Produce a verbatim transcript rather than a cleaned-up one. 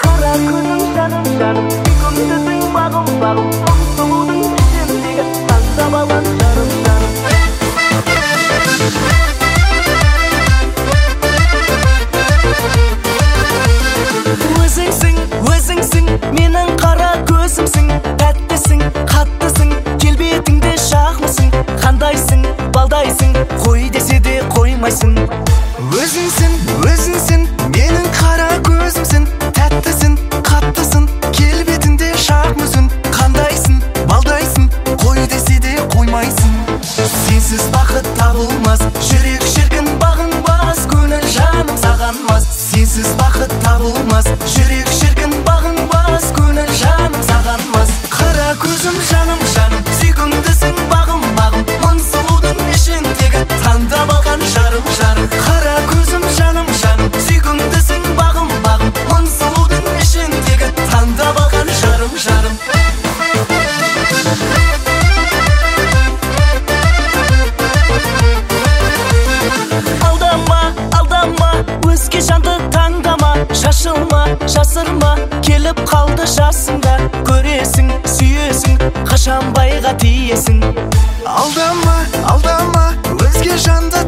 Қара көзім жаным жаным, сүйкімдісің бағым бағым, мың сұлудың ішіндегі таңдап алған жарым жарым. Өзіңсің, өзіңсің, менің қара көзімсің, тәттісің, қаттысың, келбетіңде шағмысың, қандайсың, балдайсың, қой десе де қоймайсың. Өзіңсің, өзіңсің, менің қара көзімсің, тәттісің, қаттысың, келбетіңде шағмысың, қандайсың, балдайсың, қой десе де қоймайсың. Сенсіз бақыт табылмас, жүрек шіркін бағынбас, көңіл жаным саған мас. Сенсіз бақыт табылмас, жүрек шіркін бағынбас, көңіл жаным саған мас. Қара көзім жаным жаным, сүйкімдісің бағым бағым, мың сұлудың ішіндегі таңдап алған жарым жарым. Қара көзім жаным жаным, сүйкімдісің бағым бағым, мың сұлудың ішіндегі таңдап алған жарым жарым. Алдама, алдама, өзге жанды таңдама, шашылма, жасырма, келіп қалды жасыңда, көресің, сүйесің, қашан байға тиесің. Алдама, алдама, өзге жанды